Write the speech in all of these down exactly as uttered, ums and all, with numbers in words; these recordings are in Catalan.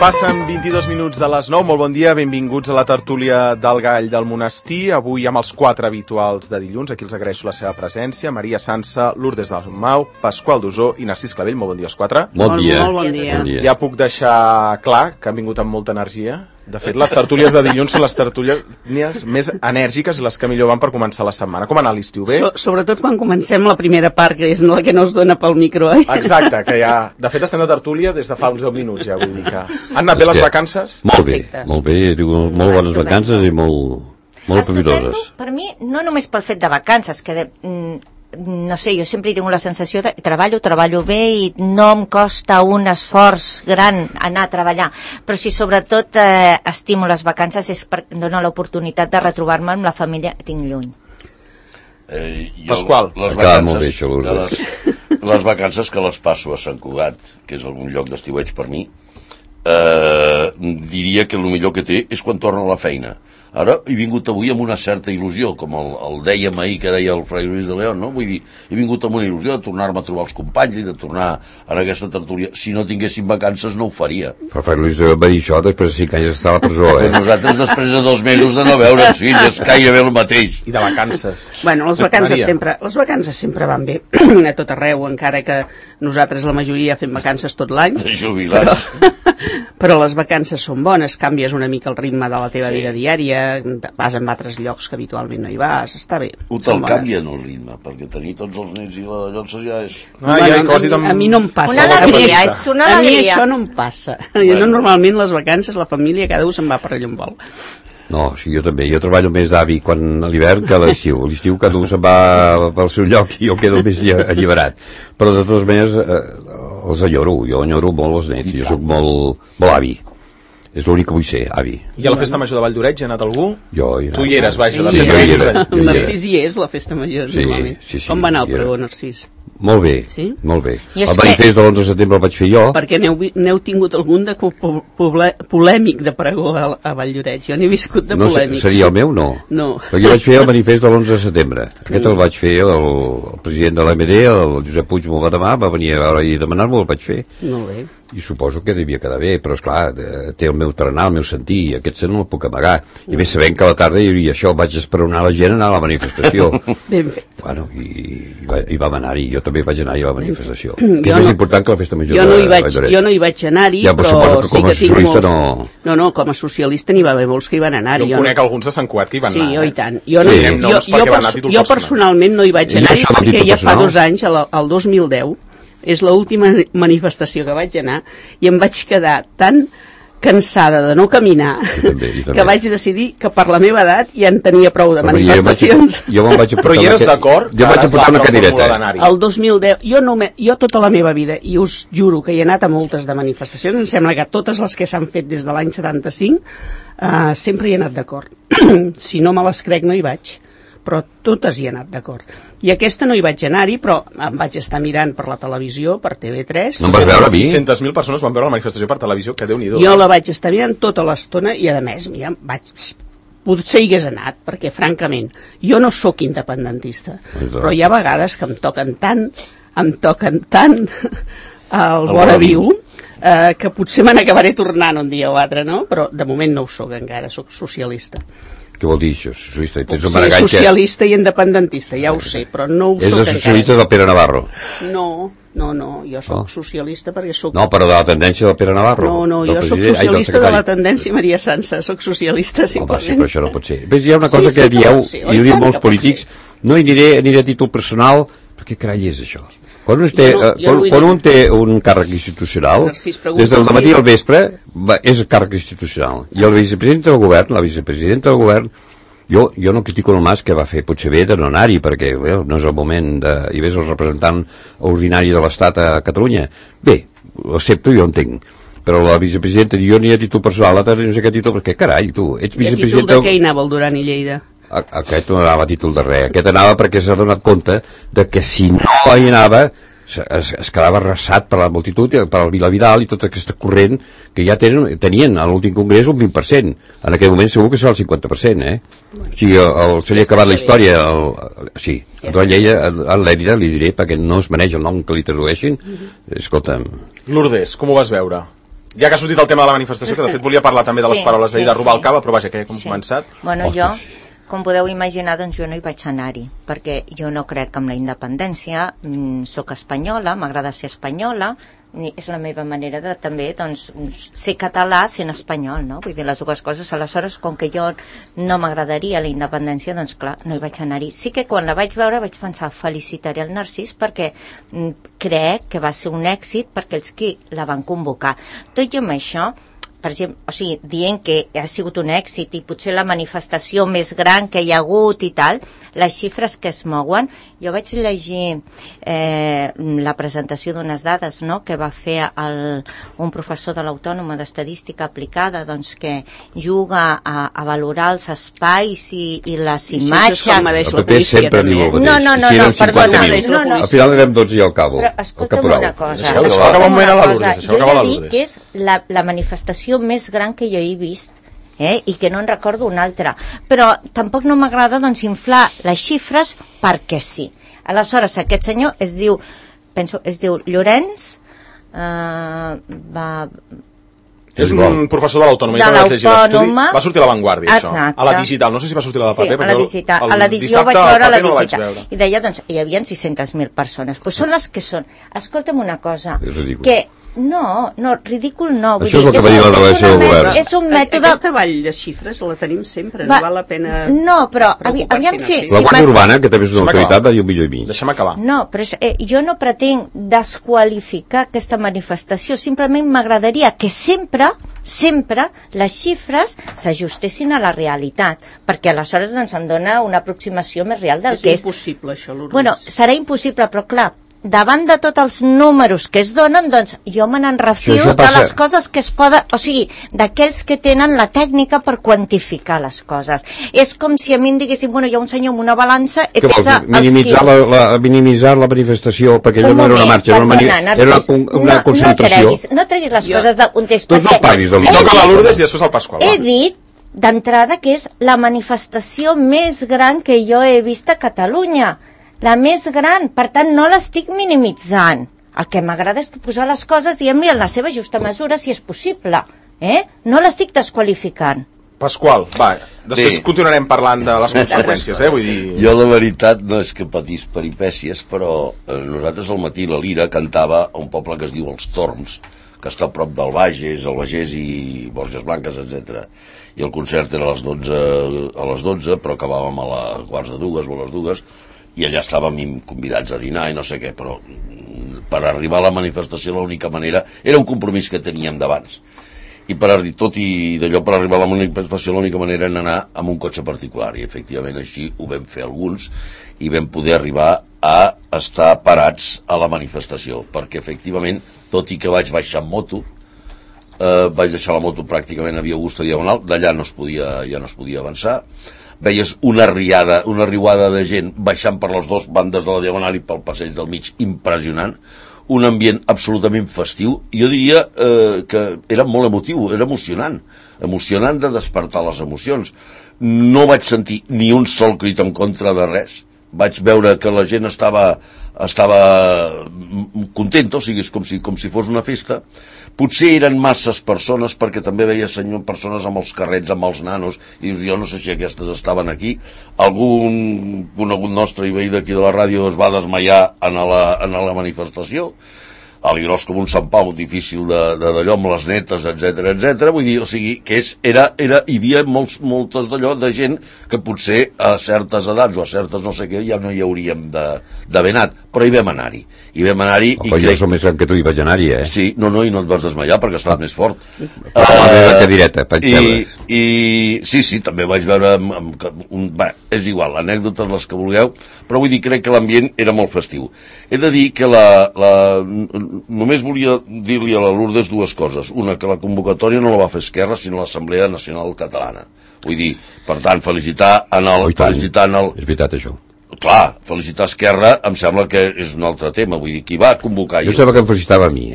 Passen vint-i-dos minuts de les nou. Molt bon dia, benvinguts a la tertúlia del Gall del Monestir. Avui amb els quatre habituals de dilluns. Aquí els agraeixo la seva presència. Maria Sansa, Lourdes Dalmau, Pasqual Dosó i Narcís Clavell. Molt bon dia els quatre. Bon dia. Molt bon dia. Bon dia. Ja puc deixar clar que han vingut amb molta energia. De fet, les tertúlies de dilluns són les tertúlies més enèrgiques i les que millor van per començar la setmana. Com ha anat l'estiu? Bé? So, sobretot quan comencem la primera part, que és la que no es dona pel micro, eh? Exacte, que ja... De fet, estem de tertúlia des de fa uns deu minuts, ja vull dir que... Han anat bé les vacances? Molt bé, Perfectes. molt bé. Diu, molt bones vacances i molt, molt profitoses. Per mi, no només pel fet de vacances, que de, mm, no sé, jo sempre tinc la sensació de treballo, treballo bé i no em costa un esforç gran anar a treballar, però si sobretot eh, estimo les vacances és perquè em dona l'oportunitat de retrobar-me amb la família que tinc lluny. Eh, jo, Pasqual. les Acaba vacances, molt bé això, Lourdes. les, les vacances que les passo a Sant Cugat, que és algun lloc d'estiueig per mi, eh, diria que el millor que té és quan torno a la feina. Ara he vingut avui amb una certa il·lusió, com el, el dèiem ahir que deia el Fray Luis de León, no? Vull dir, he vingut amb una il·lusió de tornar-me a trobar els companys i de tornar en aquesta tertúlia. Si no tinguéssim vacances no ho faria. Però Fray Luis va dir això després de cinc anys d'estar a la presó, eh? Però nosaltres després de dos mesos de no veure'ns, fill, és gairebé el mateix. I de vacances. Bueno, les vacances Maria. sempre, les vacances sempre van bé a tot arreu, encara que nosaltres la majoria fem vacances tot l'any. De jubilats. Però les vacances són bones, canvies una mica el ritme de la teva Sí. vida diària, vas en altres llocs que habitualment no hi vas, està bé. Ho són te'l bones. canvien el ritme, perquè tenir tots els nens i la llotja ja és... Ah, ja, Bueno, quasi a, mi, a mi no em passa. Una A mi alegria, això- és una A mi alegria. això no em passa. Jo no, normalment les vacances, la família, cada un se'n va per allà on vol. No, sí, jo també. Jo treballo més d'avi quan a l'hivern que a l'estiu. A l'estiu cada un se'n va pel seu lloc i jo quedo més alli- alliberat. Però de totes maneres eh, els enyoro. Jo enyoro molt els nens. Jo sóc molt, molt avi. És l'únic que vull ser, avi. I a la festa major de Valldoreix hi ha anat algú? Jo hi he Tu anat. hi eres, vaja. Hi de Sí, fet, jo hi hi era. eres. Jo hi El era. Narcís hi és, la festa major, Sí, normalment. sí, sí, Com va anar el hi era. pregó, Narcís? Molt bé, Sí? molt bé. I és El manifest de l'onze de setembre el vaig fer jo. Perquè n'heu vi- n'heu tingut algun de co- po- pole- polèmic de pregó a, a Valldoreix. Jo n'he viscut de No sé, polèmics. seria el meu, no? No. Perquè jo vaig fer el manifest de l'onze de setembre. Aquest el vaig fer, el, el president de l'A M D, el Josep Puig m'ho va demanar, va venir a veure i demanar-m'ho, el vaig fer. Molt bé. I suposo que devia quedar bé, però esclar, eh, té el meu trenar, el meu sentir, i aquest no el puc amagar. I més sabent que a la tarda hi havia això, vaig esperonar la gent a anar a la manifestació. Ben fet. Bueno, i, i, va, i vam anar-hi, jo també vaig anar-hi a la manifestació. Jo Que és més no- important que la festa major Jo no, hi de vaig, Valldoreix. jo no hi vaig anar-hi, Ja, però però suposo que sí com a que tinc socialista molts... no- No, no, com a socialista n'hi va haver molts que hi van anar-hi. Jo en conec alguns de Sant Cugat que hi van Sí, anar. jo eh? i tant. Jo, no, Sí. jo, Direm jo, noms perquè van anar a pers- títol jo personal. personalment no hi vaig I anar-hi això a perquè títol ja fa personal? dos anys, el, el dos mil deu, és l'última manifestació que vaig anar i em vaig quedar tan cansada de no caminar Jo també, jo també. que vaig decidir que per la meva edat ja en tenia prou de Però jo me'n vaig- manifestacions. Jo me'n vaig Però aportar hi eres una ca- d'acord? Jo vaig aportar una cadireta. El dos mil deu, jo, no me, jo tota la meva vida, i us juro que hi he anat a moltes de manifestacions, em sembla que totes les que s'han fet des de l'any setanta-cinc, eh, sempre hi he anat d'acord. Si no me les crec no hi vaig, però totes hi he anat d'acord. I aquesta no hi vaig anar-hi, però em vaig estar mirant per la televisió, per T V tres. No em vas veure a mi? sis centes mil persones van veure la manifestació per televisió, que Déu-n'hi-do. Jo la vaig estar mirant tota l'estona i, a més, mira, vaig... potser hi hagués anat, perquè, francament, jo no sóc independentista, Exacte. però hi ha vegades que em toquen tant, em toquen tant el El vora vora viu, eh, que potser me n'acabaré tornant un dia o altre, no? Però de moment no ho sóc encara, sóc socialista. Què vol dir això? Socialista? Tens un Sí, maragatge. socialista i independentista, ja ho sé, però no ho És sóc de socialista encara. del Pere Navarro. No, no, no, jo sóc Oh. socialista perquè sóc... No, però de la tendència del Pere Navarro. No, no, del jo sóc president- ai, del socialista de la secretari. tendència Maria Sansa, sóc socialista Home, sí, simplement. però això no pot ser. Ves, hi ha una Sí, cosa sí que que dieu, pot ser. i Oi, ho diuen tant molts que pot polítics, ser. no hi aniré, aniré a títol personal, però què carai és això? Quan un, té, Jo no- eh, jo quan, no vull quan dir- un té un càrrec institucional, Narcís, pregunta des del si- matí al vespre, va, és el càrrec institucional. I el vicepresident del govern, la vicepresidenta del govern, jo, jo no critico el Mas que va fer, potser bé de no anar-hi, perquè bé, no és el moment de... hi ves el representant ordinari de l'Estat a Catalunya. Bé, ho accepto, jo entenc. Però la vicepresidenta diu, jo ni a títol personal, l'altre no sé què títol, perquè carai, tu, ets I a títol vicepresidenta... de què hi anava el Duran i Lleida? A- Aquest no anava a títol de res, aquest anava perquè s'ha donat compte de que si no hi anava es, es, es quedava arrasat per la multitud, per el Vila Vidal i tota aquesta corrent que ja tenen, tenien a l'últim congrés un vint per cent. En aquell moment segur que serà el cinquanta per cent, eh? O sigui, el, el, se li ha acabat la història. El, el, sí, a Duran Lleida, a l'Èrida li diré, perquè no es mereix el nom que li tradueixin. Escolta'm, Lourdes, com ho vas veure? Ja que ha sortit el tema de la manifestació, que de fet volia parlar també de les Sí, paraules d'ahir sí, de Rubalcaba, sí. però vaja, que ja hem Sí. començat. Bueno, Ostres. jo, com podeu imaginar, doncs jo no hi vaig anar-hi, perquè jo no crec en la independència, mm, soc espanyola, m'agrada ser espanyola, i és la meva manera de també doncs, ser català sent espanyol, no? Vull dir, les dues coses. Aleshores, com que jo no m'agradaria la independència, doncs clar, no hi vaig anar-hi. Sí que quan la vaig veure vaig pensar, felicitaré el Narcís perquè mm, crec que va ser un èxit perquè els qui la van convocar. Tot i amb això, per exemple, o sigui, dient que ha sigut un èxit i potser la manifestació més gran que hi ha hagut i tal, les xifres que es mouen, jo vaig llegir eh, la presentació d'unes dades, no?, que va fer el, un professor de l'Autònoma d'Estadística Aplicada, doncs que juga a, a valorar els espais i, i les I imatges. això és com mereix El la P P policia, sempre també, diu el eh? mateix. No, no, no, Si no, eren perdona. cinquanta mil. No, no. Al final érem dotze i al cabo. Però el escolta'm caporal. una cosa. Això- això escolta'm acaba un moment a la una Lourdes, cosa. això Jo acaba he la de dir Lourdes. que és la, la manifestació més gran que jo he vist, eh? I que no en recordo una altra. Però tampoc no m'agrada doncs, inflar les xifres perquè sí. Aleshores, aquest senyor es diu, penso, es diu Llorenç, eh, va... És un igual. professor de l'Autònoma. De jo també vaig llegir l'estudi. l'Autònoma. Va sortir a La Vanguardia, això. Exacte. A la digital. No sé si va sortir a la de Sí, paper. a la perquè digital. el A l'edició dissabte vaig al veure a la paper no vaig digital. veure. I deia, doncs, hi havia sis centes mil persones. Pues són les que són. Escolta'm una cosa. És ridícul. Que no, no, ridícul no. Vull Això és dir, el que va dir la un- delegació és del una- govern. És un mètode... Aquesta vall de xifres la tenim sempre, Va- no val la pena... No, però avi, preocupar-s'hi, aviam no, si... sí. La si Guàrdia m'has- Urbana, que també és una Deixa'm autoritat, acabar. va dir un milió i mig. Deixa'm acabar. No, però és, eh, jo no pretenc desqualificar aquesta manifestació, simplement m'agradaria que sempre, sempre les xifres s'ajustessin a la realitat, perquè aleshores doncs, em dona una aproximació més real del És que és. impossible, això, Lourdes. Bueno, serà impossible, però clar, davant de tots els números que es donen, doncs jo me n'en refio Això de passa- les coses que es poden... O sigui, d'aquells que tenen la tècnica per quantificar les coses. És com si a mi em diguessin, bueno, hi ha un senyor amb una balança i Què vols pesa dir? Minimitzar quilos. la, la, minimitzar la manifestació, perquè allò Un no era una moment, marxa, era una, mani- perdona, era una, Narcís, con- una no, concentració. No treguis, no treguis les Jo- coses del context. Doncs no perquè parlis de he l'Isidre. Toca la dit- Lourdes i després el Pasqual. He va. dit d'entrada que és la manifestació més gran que jo he vist a Catalunya. La més gran, per tant no l'estic minimitzant. El que m'agrada és posar les coses, diguem-li, en la seva justa mesura, si és possible. Eh? No l'estic desqualificant. Pasqual, va, després Sí. continuarem parlant de les conseqüències, eh? Vull dir... Jo la veritat no és que patís peripècies, però eh, nosaltres al matí la Lira cantava a un poble que es diu Els Torms, que està a prop del Bages, el Bages i Borges Blanques, etcètera. I el concert era a les dotze, a les dotze, però acabàvem a les quarts de dues o a les dues, i allà estàvem convidats a dinar i no sé què, però mm, per arribar a la manifestació l'única manera era un compromís que teníem d'abans. I per arri- tot i d'allò per arribar a la manifestació l'única manera era anar amb un cotxe particular, i efectivament així ho vam fer alguns i vam poder arribar a estar parats a la manifestació, perquè efectivament, tot i que vaig baixar en moto, eh, vaig deixar la moto pràcticament a Via Augusta Diagonal, d'allà no es podia, ja no es podia avançar, veies una riada, una riuada de gent baixant per les dues bandes de la Diagonal i pel passeig del mig, impressionant, un ambient absolutament festiu, jo diria eh, que era molt emotiu, era emocionant, emocionant de despertar les emocions. No vaig sentir ni un sol crit en contra de res, vaig veure que la gent estava, estava contenta, o sigui, és com si, com si fos una festa. Potser eren masses persones, perquè també veia senyor, persones amb els carrets, amb els nanos, i dius, jo no sé si aquestes estaven aquí. Algun conegut nostre i veí d'aquí de la ràdio es va desmaiar en la, en la manifestació, a l'Igros com un Sant Pau, difícil de, de d'allò amb les netes, etcètera, etcètera. Vull dir, o sigui, que és, era, era, hi havia molts, moltes d'allò de gent que potser a certes edats o a certes no sé què ja no hi hauríem d'haver anat, però hi vam anar-hi. Hi vam anar-hi Oh, i jo crec... som més gran que tu i vaig anar-hi, eh? Sí, no, no, i no et vas desmaiar perquè estaves més fort. Però a la meva cadireta, vaig i, veure. i sí, sí, també vaig veure amb, amb, un, bé, és igual, anècdotes les que vulgueu, però vull dir, crec que l'ambient era molt festiu. He de dir que la, la, només volia dir-li a la Lourdes dues coses. Una, que la convocatòria no la va fer Esquerra, sinó l'Assemblea Nacional Catalana. Vull dir, per tant, felicitar en el... Oh, i tant. felicitar en el És veritat, això. clar, felicitar Esquerra em sembla que és un altre tema. Vull dir, qui va convocar... Jo sembla que em felicitava a mi, eh?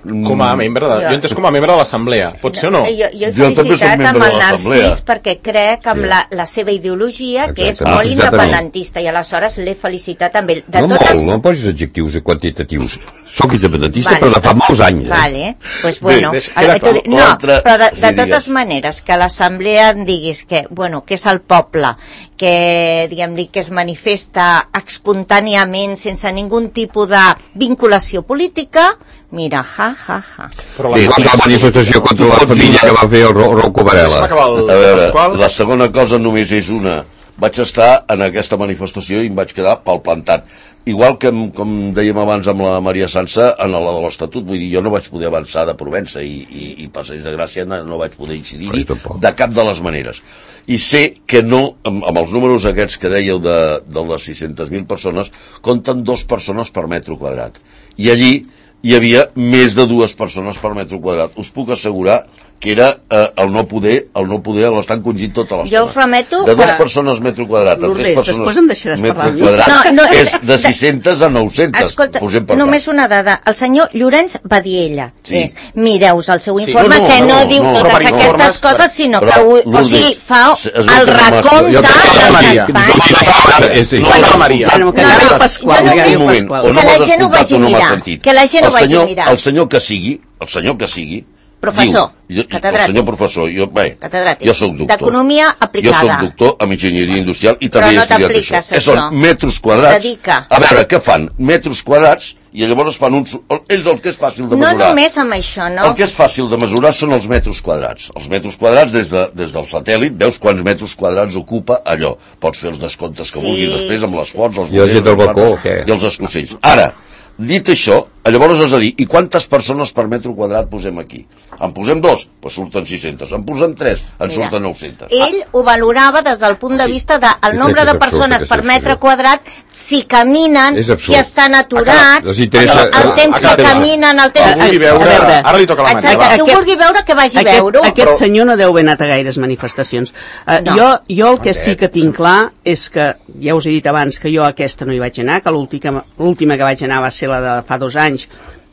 Com a membre de, jo he entès com a membre de l'Assemblea, pot ser o no? Jo, jo he Jo també soc felicitat membre amb de el l'Assemblea. Narcís perquè crec amb Sí. la, la seva ideologia, que és Exacte. molt Ah, exactament. independentista, i aleshores l'he felicitat amb ell. De No totes... molt, no em posis adjectius quantitatius. Soc independentista, Vale. però de fa molts anys. Eh? Vale, pues bueno, deixa- ara, queda tu- clar. no, L'altre- però de, sí, de digues. totes maneres, que l'Assemblea em diguis que, bueno, que és el poble, que, diguem-li, que es manifesta espontàniament, sense ningun tipus de vinculació política, mira, ja, ja, ja. Però Bé, l'Assemblea... la manifestació contra la família que va fer el Ro- Rocco Deixa'm Varela. acabar el A veure, Pasqual. la segona cosa només és una. Vaig estar en aquesta manifestació i em vaig quedar palplantat. Igual que, em- com dèiem abans amb la Maria Sansa, en la de l'Estatut, vull dir, jo no vaig poder avançar de Provença i, i, i Passeig de Gràcia no, no vaig poder incidir-hi Però tampoc. de cap de les maneres. I sé que no, amb, amb els números aquests que dèieu de, de les sis-centes mil persones, compten dos persones per metre quadrat. I allí hi havia més de dues persones per metre quadrat. Us puc assegurar que era eh, el no poder, el no poder l'estar encongit tota l'estona. Jo us remeto de dues que- persones metre quadrat a Lourdes, tres persones després em deixaràs metre parlar a mi? quadrat No, no, és és- de sis-centes a nou-centes. Escolta, posem per només cas. una dada. El senyor Llorenç Badiella Sí. és, mireus el seu Sí. informe, No, no, que no, no, diu no, totes però per aquestes informes, coses, sinó però, que ho, o Lourdes, sigui, fa es veu el que no m'has- recompte jo crec que dels Maria, espais. Eh, sí. No, Hola, m'has Maria. escoltat. Bueno, que No, acabi no, el Pasqual, un que acabi el moment, Pasqual. o no Que la m'has gent ho escoltat vagi o no m'has mirar, sentit. que la gent ho El vagi senyor- mirar. El senyor que sigui, el senyor que sigui, Professor, diu, jo, el catedràtic. senyor professor, jo, bé, Catedràtic. jo soc doctor. D'economia aplicada. Jo soc doctor en enginyeria industrial i Però també he no estudiat t'apliques, això. Que això. són metres quadrats. Dedica. A veure, què fan? Metres quadrats i llavors fan uns... Ells el que és fàcil de No mesurar. només amb això, no? El que és fàcil de mesurar són els metres quadrats. Els metres quadrats, des, de, des del satèl·lit, veus quants metres quadrats ocupa allò. Pots fer els descomptes que Sí, vulguis després amb sí, les fonts, els I la gent del boters, balcó, els què? i els escocells. Ara, dit això, llavors has de dir, i quantes persones per metre quadrat posem aquí? En posem dos? Doncs surten sis-centes. En posem tres? En Mira, surten nou-centes. Ell ho valorava des del punt de Sí. vista del crec nombre que és de absurd, persones aquesta per metre expressió. quadrat, si caminen, És si absurd. estan aturats, Els interessa- el, el temps que Acaba- caminen, el Que temps... vulgui veure... A veure. Ara li toca la Exacte, Maria, qui ho vulgui veure, que vagi a Aquest, veure-ho. aquest Però- senyor no deu haver anat a gaires manifestacions. Uh, No. jo, jo el que sí que tinc clar és que, ja us he dit abans que jo a aquesta no hi vaig anar, que l'última l'última que vaig anar va ser la de fa dos anys,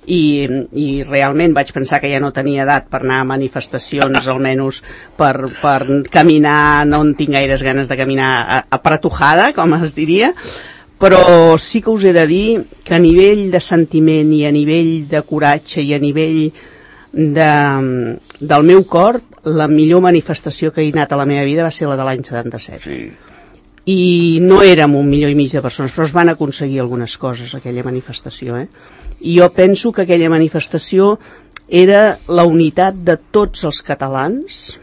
i, i realment vaig pensar que ja no tenia edat per anar a manifestacions, almenys per, per caminar, no en tinc gaires ganes de caminar apretujada, com es diria, però sí que us he de dir que a nivell de sentiment i a nivell de coratge i a nivell de, del meu cor, la millor manifestació que he anat a la meva vida va ser la de l'any setanta-set. Sí. I no érem un milió i mig de persones, però es van aconseguir algunes coses, aquella manifestació, eh? I jo penso que aquella manifestació era la unitat de tots els catalans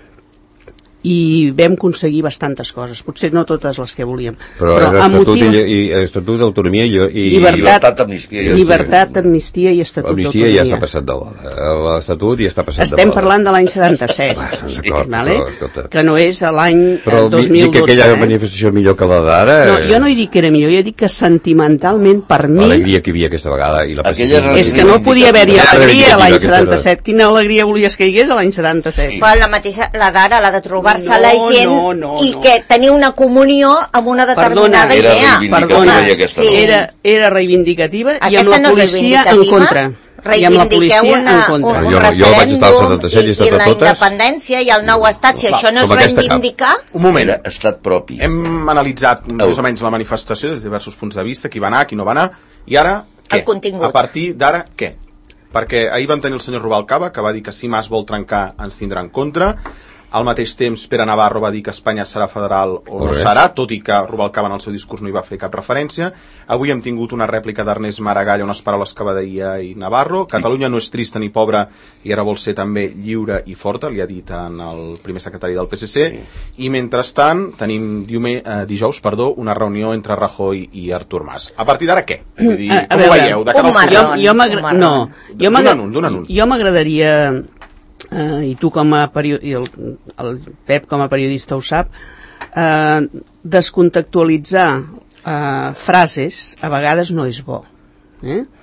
i vam aconseguir bastantes coses, potser no totes les que volíem, Però, però era amb estatut, motiu... i, i estatut d'autonomia i, i, Llibertat, llibertat, amnistia i llibertat, amnistia i estatut amnistia ja està d'autonomia. passat de moda. L'estatut ja està passat de Estem moda. parlant de l'any setanta-set, D'acord, vale? però, escolta. Que no és l'any Però dos dic mil que dotze. aquella eh? manifestació és millor que la d'ara. No, jo no he dit que era millor, jo he dit que sentimentalment per mi L'alegria que hi havia aquesta vegada i la Aquella paciència. és que no podia haver-hi Era alegria a l'any reivindicativa, setanta-set. Quina alegria volies que hi hagués a l'any setanta-set? Però la mateixa, la d'ara, la de trobar-se No, la gent no, no, i no. que tenir una comunió amb una determinada Perdona. Era idea. reivindicativa Perdona, i aquesta sí. no. Era, era reivindicativa i amb Aquesta la no és policia en reivindicativa. contra. I amb la Reivindiqueu policia una, en un, contra. un Jo no- jo vaig estar al referèndum setanta-set i he i, estat i a la totes. independència i el nou estat, si Clar, això no és com aquesta cap. reivindicar... Un moment. Era estat propi. Hem analitzat més o menys la manifestació des de diversos punts de vista, qui va anar, qui no va anar, i ara què? El contingut. A partir d'ara, què? Perquè ahir vam tenir el senyor Rubalcaba, que va dir que si Mas vol trencar ens tindrà en contra. Al mateix temps, Pere Navarro va dir que Espanya serà federal o no Correcte. serà, tot i que Rubalcaba en el seu discurs no hi va fer cap referència. Avui hem tingut una rèplica d'Ernest Maragall, unes paraules que va dir ahir Navarro. Catalunya no és trista ni pobra i ara vol ser també lliure i forta, li ha dit en el primer secretari del P S C. Sí. I mentrestant tenim diume, eh, dijous perdó, una reunió entre Rajoy i Artur Mas. A partir d'ara què? Vull dir, A- a com ho veure, veieu? De cara un al futur? Jo, marrón. jo m'agra- marrón. no, jo Dona'n m'agra- un, dona'n un. jo m'agradaria, eh, i tu com a periodista, i el, el Pep com a periodista ho sap, eh, descontextualitzar eh, frases a vegades no és bo. Eh?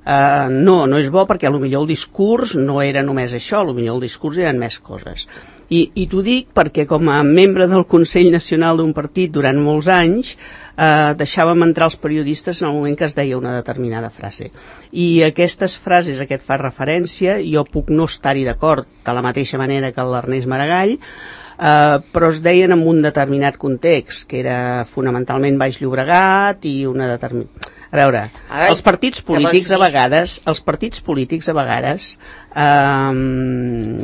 Uh, no, no és bo perquè potser el discurs no era només això, potser el discurs eren més coses. I, i t'ho dic perquè com a membre del Consell Nacional d'un partit durant molts anys eh, deixàvem entrar els periodistes en el moment que es deia una determinada frase. I aquestes frases a què et fa referència, jo puc no estar-hi d'acord de la mateixa manera que l'Ernest Maragall, Uh, però es deien en un determinat context, que era fonamentalment Baix Llobregat i una determinada... A veure, Ai, els partits polítics a vegades, els partits polítics a vegades, um,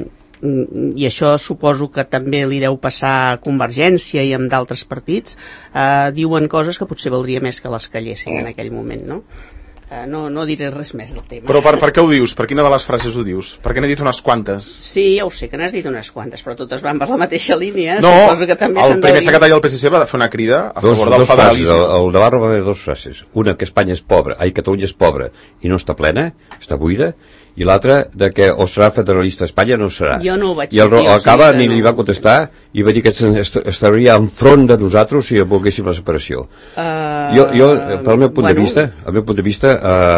i això suposo que també li deu passar a Convergència i amb d'altres partits, uh, diuen coses que potser valdria més que les callessin en aquell moment, no? Uh, no, no diré res més del tema. Però per, per què ho dius? Per quina de les frases ho dius? Perquè n'he dit unes quantes. Sí, ja ho sé que n'has dit unes quantes, però totes van per la mateixa línia. No, Suposo que també el primer secretari del P S C va fer una crida a dos, favor del dos federalisme. Frases, el, el Navarro va fer dues frases. Una, que Espanya és pobra, ai, Catalunya és pobra i no està plena, està buida, i l'altra, de que o serà federalista Espanya no serà. Jo no ho vaig I el, sentir, el Cava sí ni no. li va contestar i va dir que est estaria enfront de nosaltres si volguéssim la separació. Uh, jo, jo, pel meu punt bueno. de vista, el meu punt de vista,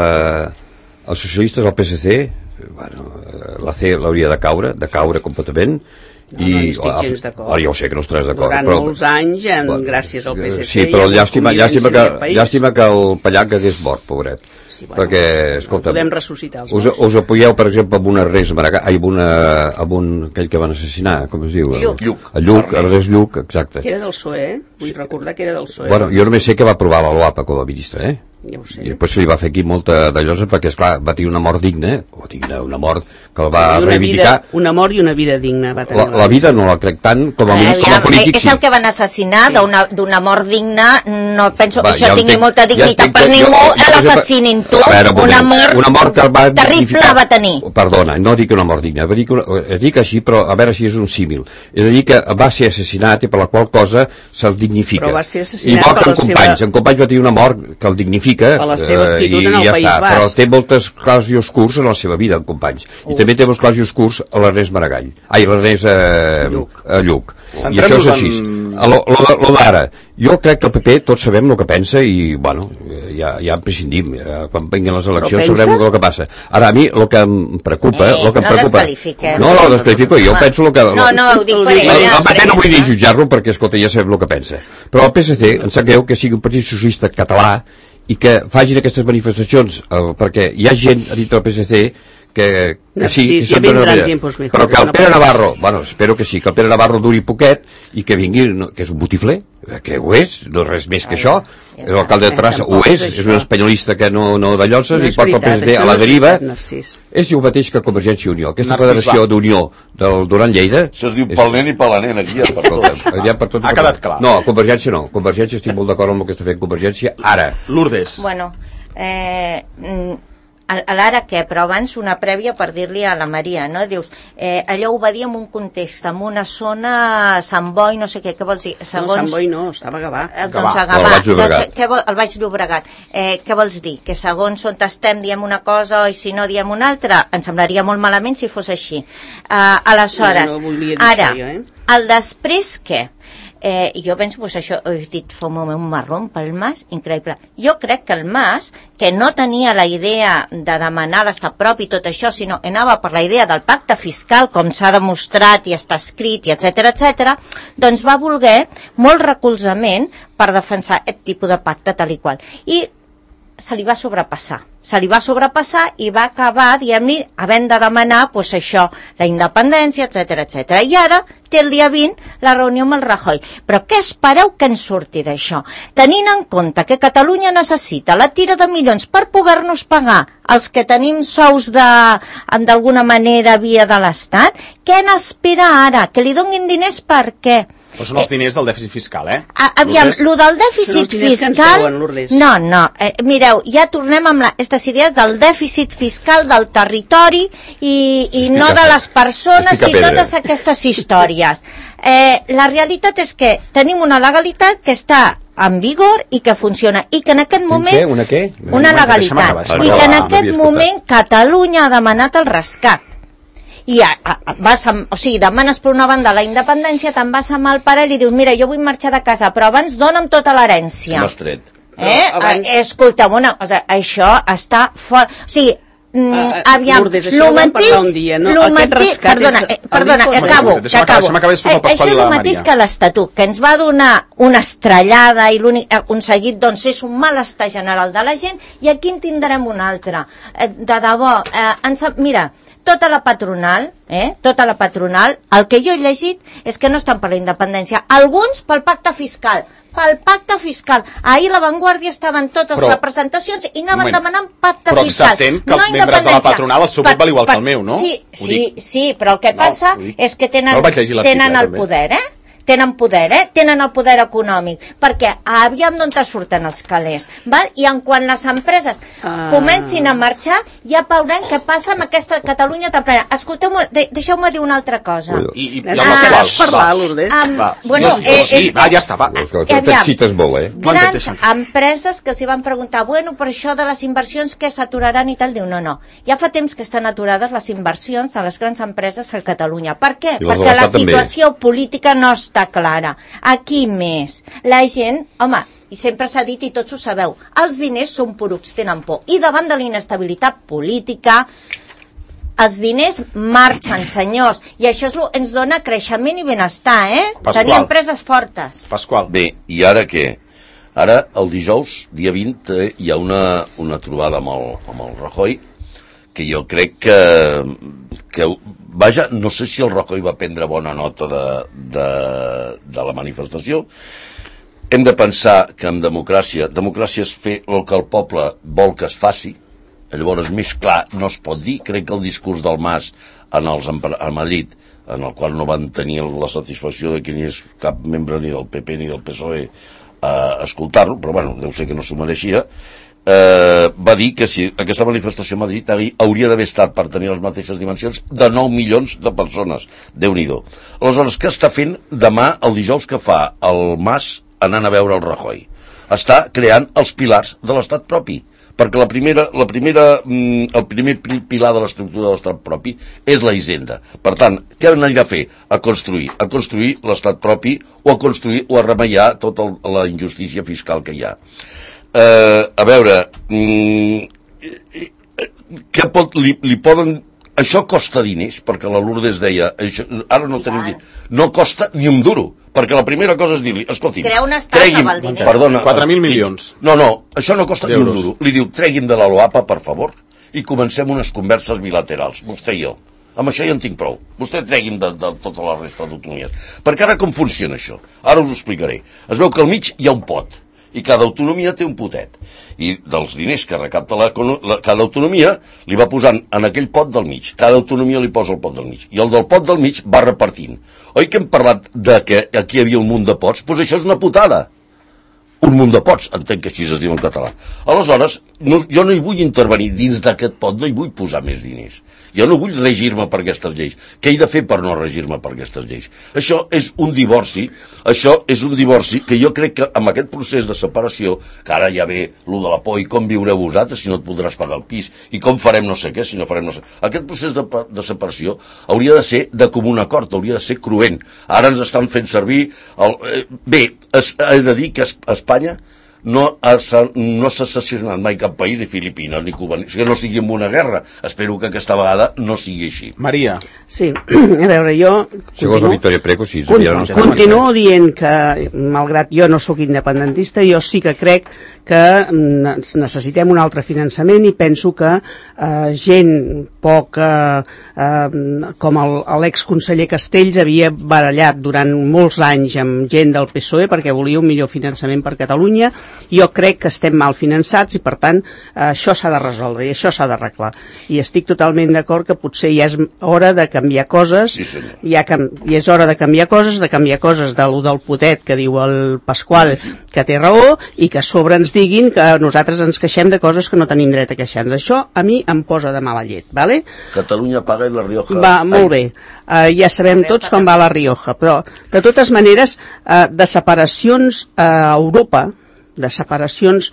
eh, els socialistes del P S C, bueno, la C l'hauria de caure, de caure completament, No, no hi estic gens d'acord. Ja ho sé que no estaràs d'acord. Durant però, molts anys, en, bueno, gràcies al P S C... Sí, però llàstima, llàstima, que, llàstima que el Pallac hagués mort, pobret. Sí, bueno, perquè, escolta, podem ressuscitar els us, morts. us apoyeu, per exemple, amb un Ernest Maragall, ai, amb, una, amb un, aquell que van assassinar, com es diu? Lluc. Lluc. El Lluc, Ernest Lluc, exacte. Que era del P S O E, eh? Vull sí. recordar que era del P S O E. Bueno, jo només sé que va aprovar la LOAPA com a ministre, eh? Ja ho sé. I després se li va fer aquí molta de llosa perquè, esclar, va tenir una mort digna, o digna, una mort que el va una reivindicar. Vida, una mort i una vida digna va tenir. La, la vida no la crec tant com a, Aviam, com a polític. És el que van assassinar sí. d'una mort digna, no penso va, que això ja tingui entenc, molta dignitat ja per ningú, jo, l'assassinin tu, veure, una mort, una mort que va terrible va tenir. Perdona, no dic una mort digna, dic, una, dic així, però a veure si és un símil. És a dir, que va ser assassinat i per la qual cosa se'l dignifica. Però va ser assassinat igual que per en la Companys, seva... en Companys va tenir una mort que el dignifica per la seva eh, i, en el i ja País està, Basc. però té moltes clars i oscurs en la seva vida en Companys. I també té molts clars i oscurs a l'Ernest Maragall. Ai, l'Ernest eh, Lluc. Eh, Lluc. I això és així. En... Lo, lo, lo d'ara, jo crec que el P P tots sabem el que pensa i, bueno, ja, ja en prescindim. Ja, quan vinguin les eleccions sabrem el que passa. Ara, a mi el que em preocupa... Eh, el que em no preocupa desqualifiquem. no, no, desqualifico, jo penso el que... No, no, ho dic per ella. El P P no vull dir jutjar-lo perquè, escolta, ja sabem el que pensa. Però el P S C, em sap greu que sigui un partit socialista català i que facin aquestes manifestacions eh, perquè hi ha gent a dintre del P S C que, que sí, sí, que sí, tiempos mejores, però que el no Pere Navarro, bueno, espero que sí, que el Pere Navarro duri poquet i que vingui, no, que és un botifler, que ho és, no res més que això, ja l'alcalde de Terrassa ho és, és un espanyolista que no, no de llosses no i porta el P S C a la deriva, és el mateix que Convergència i Unió, aquesta Narcís, federació va. d'Unió del Duran Lleida. Això es diu pel nen i per la nena, aquí, ja, per tots. Ja per tot, Ha quedat clar. No, Convergència no, Convergència estic molt d'acord amb el que està fent Convergència ara. Lourdes. Bueno, eh, a l'ara què? Però abans una prèvia per dir-li a la Maria, no? Dius, eh, allò ho va dir en un context, en una zona Sant Boi, no sé què, què vols dir? Segons... No, Sant Boi no, estava a Gavà. Eh, doncs a Gavà, doncs, què vol, el Baix Llobregat. Eh, què vols dir? Que segons on estem diem una cosa i si no diem una altra? Em semblaria molt malament si fos així. Eh, aleshores, no, no ara, jo, eh? el després què? Eh, jo penso, pues això, he dit, fa un moment un marrón pel Mas, increïble. Jo crec que el Mas, que no tenia la idea de demanar l'estat propi i tot això, sinó anava per la idea del pacte fiscal, com s'ha demostrat i està escrit, i etcètera, etcètera, doncs va voler molt recolzament per defensar aquest tipus de pacte tal i qual. I se li va sobrepassar. Se li va sobrepassar i va acabar, diguem-li, havent de demanar, pues això, la independència, etcètera, etcètera. I ara té el dia vint la reunió amb el Rajoy. Però què espereu que en surti d'això? Tenint en compte que Catalunya necessita la tira de milions per poder-nos pagar els que tenim sous d'alguna manera via de l'Estat, què n'espera ara? Que li donin diners per què? Però són els diners del dèficit fiscal, eh? A, aviam, el del dèficit fiscal... No, no, eh, mireu, ja tornem amb aquestes idees del dèficit fiscal del territori i, i no de les persones i totes aquestes històries. Eh, la realitat és que tenim una legalitat que està en vigor i que funciona i que en aquest moment... Què? Una què? Una legalitat. I que en aquest moment Catalunya ha demanat el rescat. I a, a, vas amb, o sigui, demanes per una banda la independència, te'n vas amb el pare i li dius, mira, jo vull marxar de casa, però abans dona'm tota l'herència. M'has tret. Eh? Abans... Escolta, una cosa, això està fora... O sigui, Uh, aviam, Lourdes, lo mateix, un dia, no? lo mateix, perdona, eh, perdona, Bueno, acabo, deixa'm que acabo. acabar, deixa'm acabar, Eh, això és el mateix que l'Estatut, que ens va donar una estrellada i l'únic aconseguit, doncs, és un malestar general de la gent, i aquí en tindrem un altre. Eh, de debò, eh, ens, mira, tota la patronal, eh, tota la patronal, el que jo he llegit és que no estan per la independència. Alguns pel pacte fiscal, pel pacte fiscal. Ahir a La Vanguardia estaven totes però, les representacions i anaven moment, demanant pacte però fiscal. acceptem que no els membres de la patronal el seu vot val igual que el meu, no? Sí, Ho sí, dic. sí, però el que No, passa ho dic. és que tenen, No el vaig llegir l'article, tenen el també. poder, eh? Tenen poder, eh? Tenen el poder econòmic, perquè aviam d'on te surten els calés, val? I en quan les empreses Ah. comencin a marxar, ja veurem què passa amb aquesta Catalunya tan plena. Escolteu-me, de, deixeu-me dir una altra cosa. I, i, i Ah, amb els quals? has parlat, Lourdes? Amb, Va, bueno, sí, eh, sí, és va, que- ja està, va. Que aviam. et cites molt, eh? Quantes grans deixen? empreses que els hi van preguntar, bueno, per això de les inversions que s'aturaran i tal, diu, no, no, ja fa temps que estan aturades les inversions a les grans empreses a Catalunya. Per què? I les de Perquè la l'Estat també. situació política no està clara. Aquí més. La gent, home, i sempre s'ha dit i tots ho sabeu, els diners són porucs, tenen por. I davant de la inestabilitat política, els diners marxen, senyors, i això és lo, ens dona creixement i benestar, eh? Pasqual. Tenir empreses fortes. Pasqual. Bé, i ara què? Ara, el dijous, dia vint, eh, hi ha una, una trobada amb el, amb el Rajoy, que jo crec que, que... Vaja, no sé si el Rajoy va prendre bona nota de, de, de la manifestació. Hem de pensar que en democràcia, democràcia és fer el que el poble vol que es faci, llavors més clar no es pot dir. Crec que el discurs del Mas en els, a Madrid, en el qual no van tenir la satisfacció de que ni és cap membre ni del P P ni del P S O E a escoltar-lo, però bueno, deu ser que no s'ho mereixia, eh, va dir que si aquesta manifestació a Madrid hauria d'haver estat, per tenir les mateixes dimensions, de nou milions de persones. Déu-n'hi-do. Aleshores, què està fent demà, el dijous, que fa el Mas anant a veure el Rajoy? Està creant els pilars de l'estat propi, perquè la primera, la primera, el primer pilar de l'estructura de l'estat propi és la hisenda. Per tant, què anirà a fer? A construir. A construir l'estat propi o a construir o a remeiar tota la injustícia fiscal que hi ha. Eh, a veure, mm, què pot, li, li poden... Això costa diners, perquè la Lourdes deia, això, ara no tenim diners, no costa ni un duro, perquè la primera cosa és dir-li, escolti, Crear un estat amb el diner. perdona, quatre mil milions. No, no, això no costa ni un Euros. duro. Li diu, treguin de la LOAPA, per favor, i comencem unes converses bilaterals, vostè i jo. Amb això ja en tinc prou. Vostè tregui'm de, de tota la resta d'autonomies. Perquè ara com funciona això? Ara us ho explicaré. Es veu que al mig hi ha un pot, i cada autonomia té un potet. I dels diners que recapta la, la, cada autonomia li va posant en aquell pot del mig. Cada autonomia li posa el pot del mig. I el del pot del mig va repartint. Oi que hem parlat de que aquí hi havia un munt de pots? Doncs això és una putada. Un munt de pots, entenc que així es diu en català. Aleshores, no, jo no hi vull intervenir dins d'aquest pot, no hi vull posar més diners. Jo no vull regir-me per aquestes lleis. Què he de fer per no regir-me per aquestes lleis? Això és un divorci, això és un divorci que jo crec que amb aquest procés de separació, que ara ja ve lo de la por i com viureu vosaltres si no et podràs pagar el pis, i com farem no sé què si no farem no sé... Aquest procés de, de separació hauria de ser de comú acord, hauria de ser cruent. Ara ens estan fent servir... El, eh, bé, es, he de dir que Espanya no ha, no s'ha secessionat mai cap país, ni Filipines, ni Cuba, ni, que no sigui en una guerra. Espero que aquesta vegada no sigui així. Maria. Sí, a veure, jo... Segons la Victòria Preco, sí. Con, ja no està continuo dient que, malgrat jo no sóc independentista, jo sí que crec que necessitem un altre finançament i penso que eh, gent poc eh, eh, com l'exconseller Castells havia barallat durant molts anys amb gent del P S O E perquè volia un millor finançament per Catalunya. Jo crec que estem mal finançats i per tant eh, això s'ha de resoldre i això s'ha d'arreglar. I estic totalment d'acord que potser ja és hora de canviar coses, Sí, ja, i és hora de canviar coses, de canviar coses de lo del potet que diu el Pasqual, que té raó, i que a sobre ens diguin que nosaltres ens queixem de coses que no tenim dret a queixar-nos. Això a mi em posa de mala llet, ¿vale? Catalunya paga i la Rioja... Va, molt bé. Uh, ja sabem tots com va la Rioja, però de totes maneres, uh, de separacions a Europa, de separacions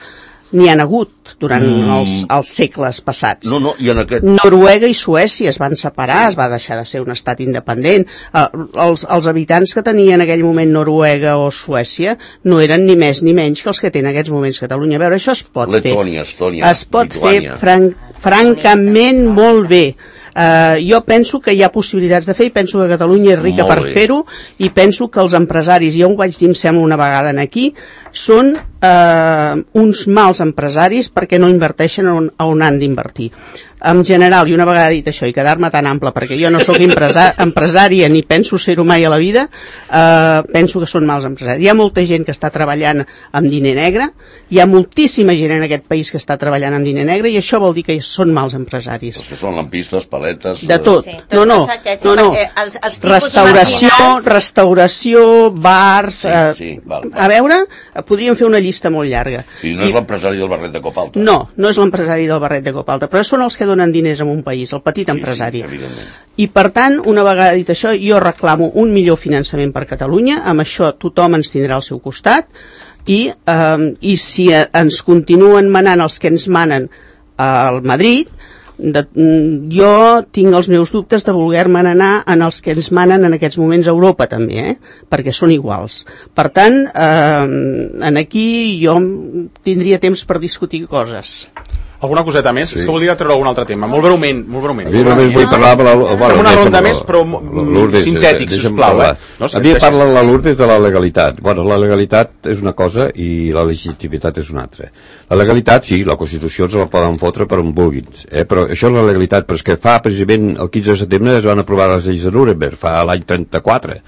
n'hi han hagut durant Mm. els, els segles passats. No, no, i en aquest... Noruega i Suècia es van separar, es va deixar de ser un estat independent. Eh, els, els habitants que tenia en aquell moment Noruega o Suècia no eren ni més ni menys que els que tenen en aquests moments Catalunya. A veure, això es pot Letònia, fer. Estònia, es pot Lituània. fer fran francament molt bé. Uh, jo penso que hi ha possibilitats de fer i penso que Catalunya és rica Molt per bé. fer-ho i penso que els empresaris, jo ho vaig dir em sembla una vegada en aquí, són uh, uns mals empresaris perquè no inverteixen on, on han d'invertir. En general, i una vegada dit això i quedar-me tan ample perquè jo no sóc empresa empresària ni penso ser-ho mai a la vida, eh, penso que són mals empresaris. Hi ha molta gent que està treballant amb diner negre, hi ha moltíssima gent en aquest país que està treballant amb diner negre i això vol dir que són mals empresaris. Els que són lampistes, paletes... De tot. Sí, no, no, tots aquests, no, no. perquè els- els tipus Restauració, marginals- restauració, bars... Sí, eh, sí, val, val. A veure, eh, podríem fer una llista molt llarga. I no és l'empresari del barret de Copalta. No, no és l'empresari del barret de Copalta, però són els que donen diners a un país, el petit Sí, empresari. sí, evidentment. I per tant, una vegada dit això, jo reclamo un millor finançament per Catalunya, amb això tothom ens tindrà al seu costat, i, eh, i si eh, ens continuen manant els que ens manen al Madrid, de, mm, jo tinc els meus dubtes de voler-me'n anar en els que ens manen en aquests moments a Europa també, eh? Perquè són iguals. Per tant, eh, en aquí jo tindria temps per discutir coses. Alguna coseta més? Sí. És que voldria treure algun altre tema. Molt breument, molt breument. A mi només vull parlar de la... Fem una deixa'm- ronda més, però m- Lourdes, sintètic, deixa'm sisplau, parlar. eh? No, a mi deixa- parla la Lourdes de la legalitat. Bueno, la legalitat és una cosa i la legitimitat és una altra. La legalitat, sí, la Constitució ens la poden fotre per on vulguin, eh? Però això és la legalitat, però és que fa precisament el quinze de setembre es van aprovar les lleis de Nuremberg, fa l'any trenta-quatre.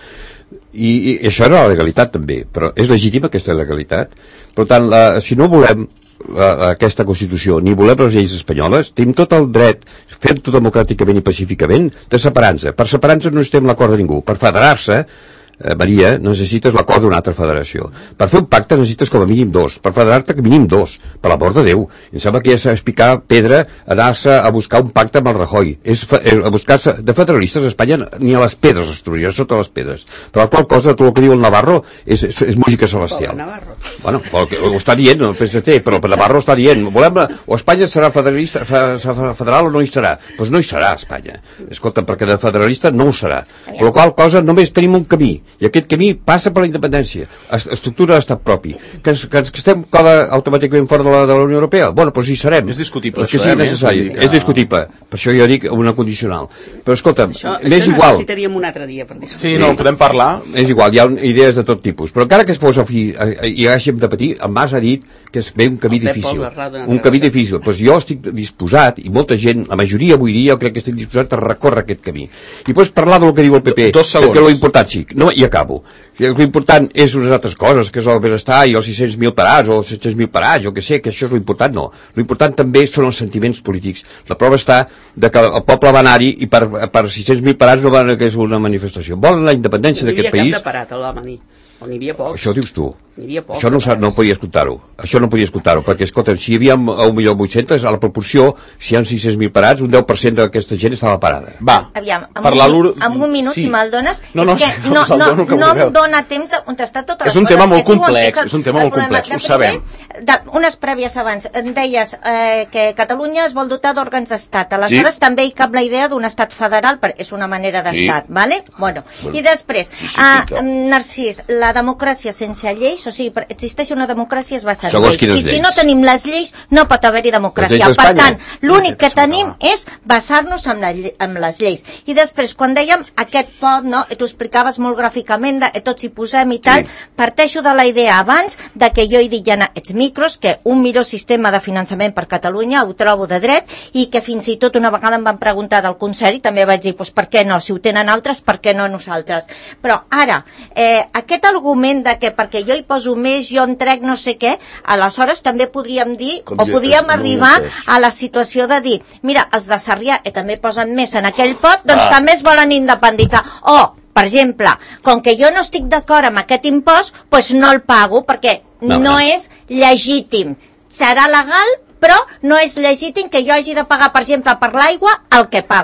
I, i això era la legalitat també, però és legítima aquesta legalitat. Per tant, la, si no volem la, aquesta Constitució, ni volem les lleis espanyoles, tenim tot el dret, fent-ho democràticament i pacíficament, de separar-nos. Per separar-nos no necessitem l'acord de ningú. Per federar-se, eh, Maria, necessites l'acord d'una altra federació. Per fer un pacte necessites com a mínim dos. Per federar-te, mínim dos. Per l'amor de Déu. Em sembla que ja s'ha picar pedra anar-se a buscar un pacte amb el Rajoy. És fe, a buscar-se de federalistes a Espanya ni a les pedres es trobaria, sota les pedres. Però la qual cosa, tot el que diu el Navarro és, és, és música celestial. Bueno, el que, ho està dient el P S C, però el Navarro està dient volem, o Espanya serà federalista serà federal o no hi serà. Doncs pues no hi serà Espanya. Escolta, perquè de federalista no ho serà. Per la qual cosa només tenim un camí i aquest camí passa per la independència, estructura d'estat propi. Que, ens, que, ens, que estem cada, automàticament fora de la, de la Unió Europea? Bueno, doncs hi serem. És discutible, que això, sigui eh, necessari. que... És discutible. Per això jo dic una condicional. Però escolta'm, Això, m'és això igual. necessitaríem un altre dia per discutir. Sí, no, podem parlar. És igual, hi ha idees de tot tipus. Però encara que es fos a fi, i hàgim de patir, en Mas ha dit que es ve un camí El Pep difícil. Pol Garrada d'una Un altra camí vegada. difícil. Doncs jo estic disposat, i molta gent, la majoria avui dia, jo crec que estic disposat a recórrer aquest camí. I pots parlar del que diu el P P. Dos segons. Que lo important, sí. No, i acabo. Lo important és unes altres coses, que és el benestar i els sis-cents mil parats o els set-cents mil parats, jo que sé, que això és lo important, no. Lo important també són els sentiments polítics. La prova està de que el poble va anar-hi i per, per sis-cents mil parats no van anar que és una manifestació. Volen la independència d'aquest país. No hi havia cap de parat, el va venir. O n'hi havia poc. Això dius tu. N'hi havia poc. Això no, s'ha- no podia escoltar-ho. Això no podia escoltar-ho, perquè, escolta, si hi havia un milió vuit-cents, a la proporció, si hi ha sis-cents mil parats, un deu per cent d'aquesta gent estava parada. Va, Aviam, amb, per un, la mi- Lur- amb un minut, sí. si me'l dones, No, no, és que sí, no, us el no, dono, que no vulgueu. em dona temps de contestar totes És les un tema coses molt que es diuen, complex, que el- és un tema el molt problema. complex, ho De sabem. primer, De, unes prèvies abans, em deies eh, que Catalunya es vol dotar d'òrgans d'estat, aleshores Sí. també hi cap la idea d'un estat federal, perquè és una manera d'estat, Sí. vale? Bueno, Bueno, i després, sí, sí, ah, sí, clar. Narcís, la democràcia sense lleis, o sigui, per- existeix una democràcia es basa en Segons lleis, quines i si lleis? no tenim les lleis, no pot haver-hi democràcia. Les lleis Per d'Espanya? tant, l'únic que tenim és basar-nos en, la, lle- en les lleis. I després, quan dèiem aquest pot, no, tu explicaves molt gràficament, de, eh, tots hi posem i tal, Sí. parteixo de la idea abans de que jo he dit ja en aquests micros que un millor sistema de finançament per Catalunya ho trobo de dret i que fins i tot una vegada em van preguntar del Consell i també vaig dir, pues, per què no? Si ho tenen altres, per què no nosaltres? Però ara, eh, aquest argument de que perquè jo hi poso més, jo en trec no sé què, aleshores també podríem dir, Com o ja- podríem no ho he arribar entès. a la situació de dir, mira, els de Sarrià eh, també posen més en aquell pot, doncs Ah. també es volen independitzar. O, per exemple, com que jo no estic d'acord amb aquest impost, doncs no el pago perquè No, no, no. no és legítim. Serà legal, però no és legítim que jo hagi de pagar, per exemple, per l'aigua el que pago.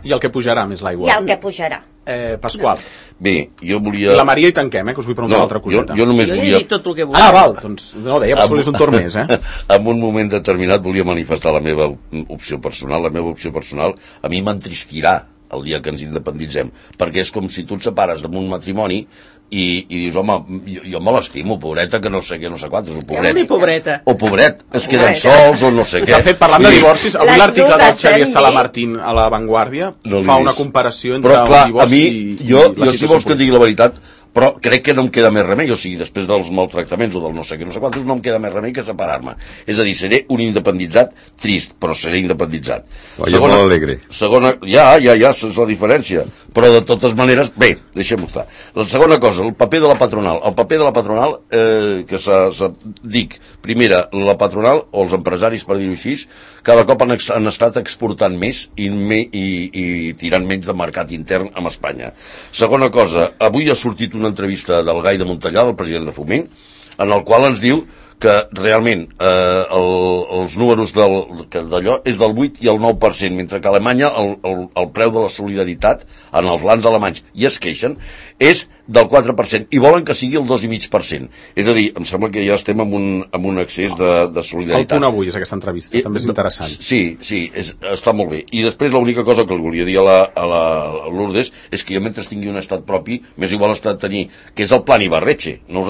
I el que pujarà més l'aigua. I el que pujarà. Eh, Pasqual. Bé, jo volia... I la Maria i tanquem, eh, que us vull preguntar no, una altra coseta. Jo, jo només jo volia... he dit tot el que volia. Ah, val, doncs no, deia que és un torn més, eh? En un moment determinat volia manifestar la meva opció personal. La meva opció personal a mi m'entristirà el dia que ens independitzem, perquè és com si tu et separes d'un matrimoni i, i dius, home, jo, jo me l'estimo, pobreta, que no sé què, no sé quantos, o pobret. Ja, pobreta. O pobret, es queden sols, o no sé què. De fet, parlant de divorcis, avui Les l'article del dues, Xavier eh, Salamartín a La Vanguardia no fa una vist. comparació entre Però, clar, el divorci a mi, i, jo, i la jo si situació vols que et digui la veritat, però crec que no em queda més remei, o sigui, després dels maltractaments o del no sé què, no sé quantos, no em queda més remei que separar-me. És a dir, seré un independitzat trist, però seré independitzat. Oh, jo molt alegre. Segona, ja, ja, ja, és la diferència. Però de totes maneres, bé, deixem-ho estar. La segona cosa, el paper de la patronal. El paper de la patronal, eh, que se, se, dic, primera, la patronal, o els empresaris, per dir-ho així, cada cop han, han estat exportant més i, me, i, i tirant menys de mercat intern amb Espanya. Segona cosa, avui ha sortit una entrevista del Gai de Montellà, del president de Foment, en el qual ens diu que realment eh, el, els números d'allò és del vuit i el nou per cent, mentre que a Alemanya el, el, el preu de la solidaritat en els lands alemanys, i es queixen, és del quatre per cent, i volen que sigui el dos coma cinc per cent. És a dir, em sembla que ja estem amb un, amb un excés de, de solidaritat. El punt avui és aquesta entrevista, I, també és interessant. Sí, sí, és, està molt bé. I després l'única cosa que li volia dir a la, a la a Lourdes és que jo mentre tingui un estat propi, més igual estat tenir, que és el plan Ibarretxe. No,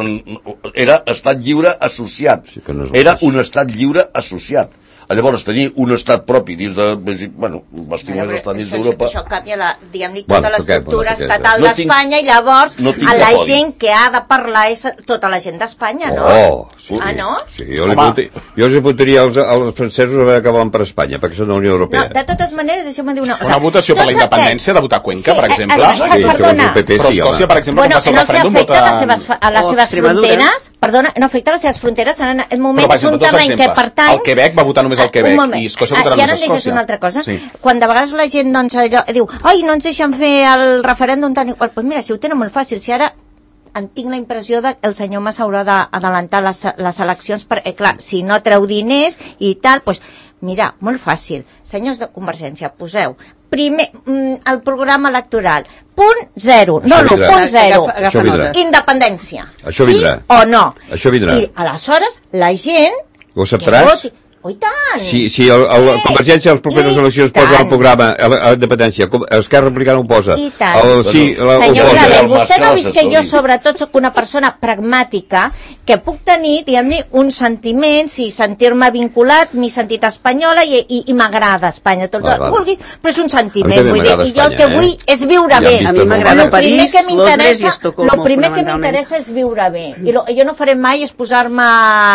era estat lliure associat. Sí, no era un estat lliure associat. Llavors, tenir un estat propi dins de... Bueno, bastir més estat dins d'Europa... Això canvia la, diguem-li, Bueno, tota l'estructura perquè- estatal No tinc- d'Espanya i llavors no tinc a la cap odi. gent que ha de parlar és tota la gent d'Espanya, no? Oh, sí. Ah, no? Sí, jo, li Home. apunti- jo els apuntaria als, als francesos a veure que volen per Espanya, perquè són de la Unió No, Europea. de totes maneres, deixeu-me dir una cosa. Una votació per la Tots independència, de votar Cuenca, per Sí, exemple. eh, eh, Sí, perdona. segons el P P, Però sí, Escòcia, home. per exemple, Bueno, quan va ser que el no els referèndum, afecta vota... les seves, fa- a les o seves Extremadura. fronteres, perdona, no afecta les seves fronteres, en el moment Però, per és un exemple, dos terreny que exemples. pertany... El Quebec va votar només el Ah, Quebec, un moment. i Escòcia Ah, votarà i ara només em deixes Escòcia. una altra cosa. Sí. Quan de vegades la gent doncs, allò, diu, ai, no ens deixen fer el referèndum tan igual, doncs mira, si ho tenen molt fàcil, si ara en tinc la impressió que el senyor Mas haurà d'adelantar les, les eleccions perquè, clar, si no treu diners i tal, doncs, mira, molt fàcil. Senyors de Convergència, poseu primer mm, el programa electoral, punt zero, no, Això no, vindrà. punt zero, Agafa, agafa Això vindrà. notes. independència. Això sí vindrà. o no? Això vindrà. I aleshores la gent... Ho acceptaràs? que voti- Oh, i tant! Si, si el, el, Sí, Convergència a les properes i eleccions posa tant. el programa a la, a la independència, com- Esquerra Republicana ho posa, I tant. el, sí, la, ho Senyor posa. Clavel, El vostè no ha Marcel vist que jo assessori. sobretot sóc una persona pragmàtica que puc tenir, diguem-ne, uns sentiments i sentir-me vinculat, m'he sentit espanyola i, i, i m'agrada Espanya, tot Val, el val. que vulgui, però és un A mi sentiment, també vull dir, m'agrada i jo el que Espanya, vull eh? és viure Ja bé. hem vist A mi el m'agrada moment. Lo primer París, que Londres i m'interessa, Estocolmo, lo primer que fonamentalment. m'interessa és viure bé. I lo, jo no faré mai és posar-me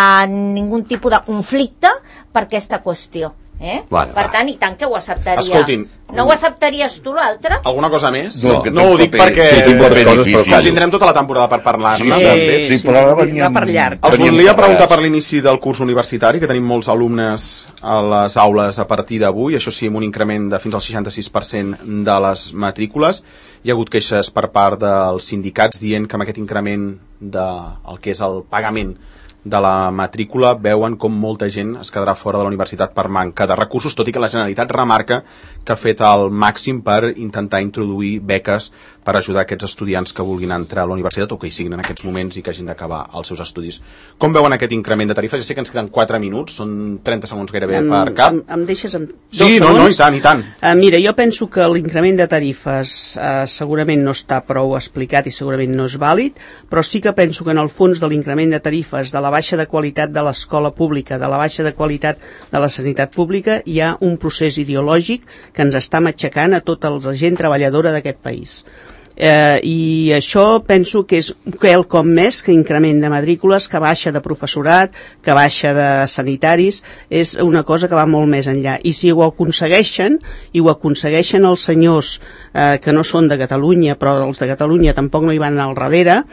en ningun tipus de conflicte per aquesta qüestió. Eh? Vale, per va. tant, i tant que ho acceptaria. Escoltin. No ho acceptaries tu, l'altre? Alguna cosa més? No, que té no un ho dic paper- perquè... Sí, tinc moltes coses, però No callo. tindrem tota la temporada per parlar-ne. Sí, també. sí, però ara veníem- va per llarg. Els Veníem volia preparats. preguntar per l'inici del curs universitari, que tenim molts alumnes a les aules a partir d'avui, això sí, amb un increment de fins al seixanta-sis per cent de les matrícules. Hi ha hagut queixes per part dels sindicats dient que amb aquest increment del que és el pagament de la matrícula veuen com molta gent es quedarà fora de la universitat per manca de recursos, tot i que la Generalitat remarca que ha fet el màxim per intentar introduir beques per ajudar aquests estudiants que vulguin entrar a la universitat o que hi siguin en aquests moments i que hagin d'acabar els seus estudis. Com veuen aquest increment de tarifes? Ja sé que ens queden quatre minuts, són trenta segons gairebé Em, per cap. em, em deixes en dos Sí, no, segons? no, i tant, i tant. Uh, mira, jo penso que l'increment de tarifes uh, segurament no està prou explicat i segurament no és vàlid, però sí que penso que en el fons de l'increment de tarifes, de la baixa de qualitat de l'escola pública, de la baixa de qualitat de la sanitat pública, hi ha un procés ideològic que ens està matxacant a tota la gent treballadora d'aquest país. Eh, i això penso que és quelcom més que increment de matrícules, que baixa de professorat, que baixa de sanitaris, és una cosa que va molt més enllà. I si ho aconsegueixen, i ho aconsegueixen els senyors eh, que no són de Catalunya, però els de Catalunya tampoc no hi van al darrere,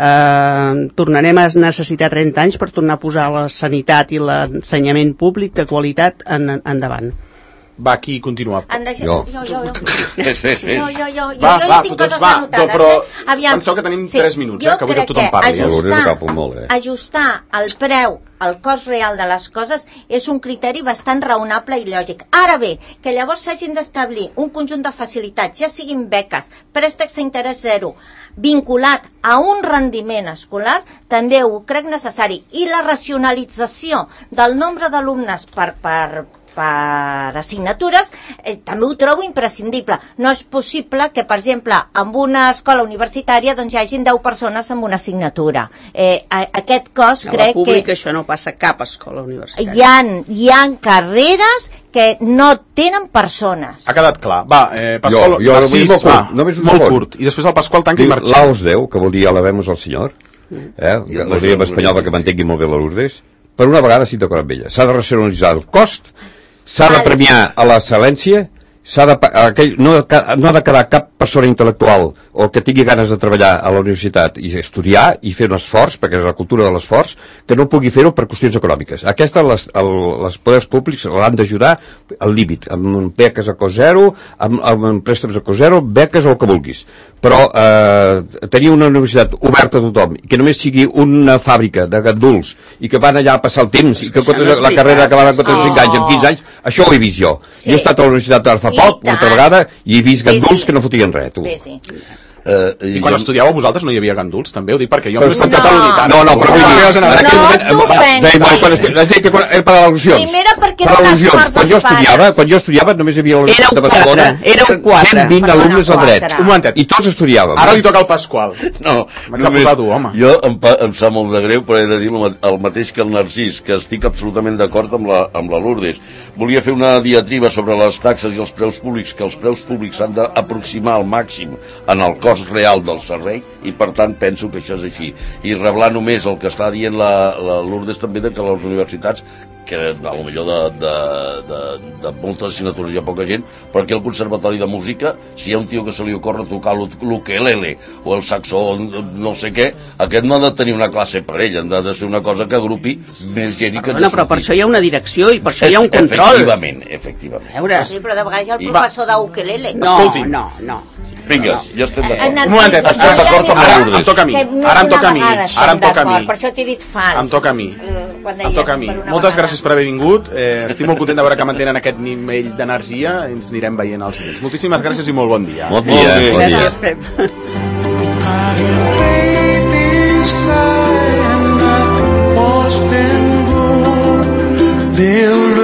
eh, tornarem a necessitar trenta anys per tornar a posar la sanitat i l'ensenyament públic de qualitat en, endavant. Va, qui continua? Han deixat... Jo. Jo, jo, jo. Fes, fes, fes. Jo, jo, jo, jo, Va, jo va, hi tinc doncs coses va, anotades, però eh? Aviam. penseu que tenim tres minuts, eh, jo que vull que crec tothom parli. Jo Ajustar, ho capo molt, eh? ajustar el preu al cost real de les coses és un criteri bastant raonable i lògic. Ara bé, que llavors s'hagin d'establir un conjunt de facilitats, ja siguin beques, préstecs a interès zero, vinculat a un rendiment escolar, també ho crec necessari. I la racionalització del nombre d'alumnes per, per, per assignatures, eh, també ho trobo imprescindible. No és possible que, per exemple, en una escola universitària doncs, hi hagin deu persones amb una assignatura. Eh, a, aquest cost A crec la pública que... això no passa a cap escola universitària. Hi ha, hi ha carreres que no tenen persones. Ha quedat clar. Va, eh, Pasqual, Jo- jo Narcís, vull molt va, curt, només un molt segon. curt. I després el Pasqual tanca i Diu, marxa. Laos Déu, que vol dir alabemos al Senyor, eh? Ho diria en espanyol perquè m'entengui molt bé la Lourdes. Per una vegada estic d'acord amb ella. S'ha de racionalitzar el cost, s'ha de premiar a l'excel·lència, s'ha de, aquell, no, no ha de quedar cap persona intel·lectual o que tingui ganes de treballar a la universitat i estudiar i fer un esforç, perquè és la cultura de l'esforç, que no pugui fer-ho per qüestions econòmiques. Aquesta, les, el, les poders públics l'han d'ajudar al límit, amb beques a cost zero, amb, amb préstecs a cost zero, beques o el que vulguis. Però eh, tenir una universitat oberta a tothom, que només sigui una fàbrica de ganduls i que van allà a passar el temps i que Això no és la carrera acabarà en veritat. cinc anys, en quinze anys, això ho he vist jo. Sí. Jo he estat a la universitat de fa I poc, tant. una altra vegada, i he vist Sí, ganduls sí. que no fotien res, tu. Bé, sí. Eh, I quan estudiàveu vosaltres no hi havia ganduls, també? Ho dic perquè jo Però m'he sentit no. a l'unitat. No, no, però vull dir, No, en no, aquell no, moment, tu eh, pensis. deia, quan estu- és a dir, que quan, era per al·lusions. Primera perquè Per era un al·lusions. esforç Quan jo dels estudiava, pares. quan jo estudiava només hi havia a la Universitat Éreu de Barcelona, quatre, éreu quatre. cent vint Perdona, alumnes al dret. quatre. Un momentet. I tots estudiàvem. Ara li toca al Pasqual. No, Vaig a posar tu, home. Jo em, pa, em sap molt de greu, però he de dir el, ma- el mateix que el Narcís, que estic absolutament d'acord amb, la, amb la Lourdes. Volia fer una diatriba sobre les taxes i els preus públics, que els preus públics s'han d'aproximar al màxim en el cost real del servei, i per tant penso que això és així. I reblar només el que està dient la, la Lourdes també, de que les universitats, que a lo millor de, de, de, de moltes assignatures hi ha poca gent, però aquí al Conservatori de Música, si hi ha un tio que se li ocorre tocar l'ukelele o el saxó, no sé què, aquest no ha de tenir una classe per ell, ha de ser una cosa que agrupi més gent i que... Perdona, però per això hi ha una direcció i per això hi ha un control. Efectivament, efectivament. A veure, Sí, però de vegades hi ha el I- professor d'ukelele. no, Escolti. no, no. Vinga, ja estem Eh, d'acord. Narcís, Un momentet, jo estem ja d'acord m'he amb la Ara Lourdes. em toca a mi. Que més Ara em d'una toca a mi. vegada Ara em estem toca a mi. d'acord, per això t'he dit fals. Em toca a mi. Eh, quan Em deies toca a mi. per una Moltes vegada. gràcies per haver vingut. Eh, estic molt content de veure que mantenen aquest nivell d'energia. Ens anirem veient als dies. Moltíssimes gràcies i molt bon dia. Bon dia, Molt bé. bon dia. Gràcies, Pep. Babies cry and the horse been gold. They'll